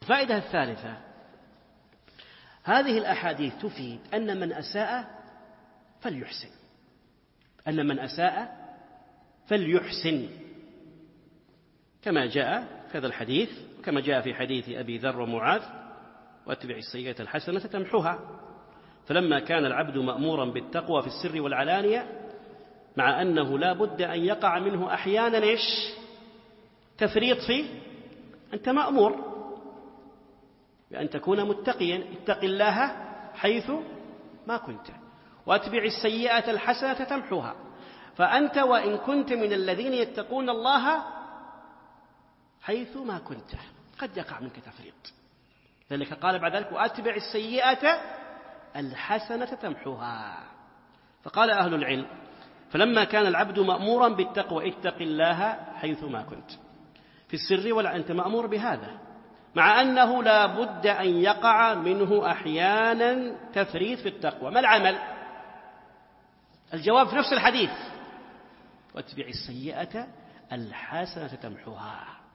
الفائدة الثالثة: هذه الأحاديث تفيد أن من أساء فليحسن، أن من أساء فليحسن، كما جاء في هذا الحديث، كما جاء في حديث أبي ذر ومعاذ: واتبع السيئة الحسنة تمحها. فلما كان العبد مأمورا بالتقوى في السر والعلانية، مع أنه لا بد أن يقع منه أحيانا تفريط فيه، أنت مأمور بأن تكون متقيا، اتق الله حيث ما كنت، واتبع السيئة الحسنة تمحها. فأنت وإن كنت من الذين يتقون الله حيث ما كنت قد يقع منك تفريط، ذلك قال بعد ذلك: واتبع السيئة الحسنة تمحها. فقال أهل العلم: فلما كان العبد مأمورا بالتقوى اتق الله حيث ما كنت في السر أنت مأمور بهذا، مع أنه لا بد أن يقع منه أحيانا تفريط في التقوى. ما العمل؟ الجواب في نفس الحديث: واتبع السيئة الحسنة تمحها.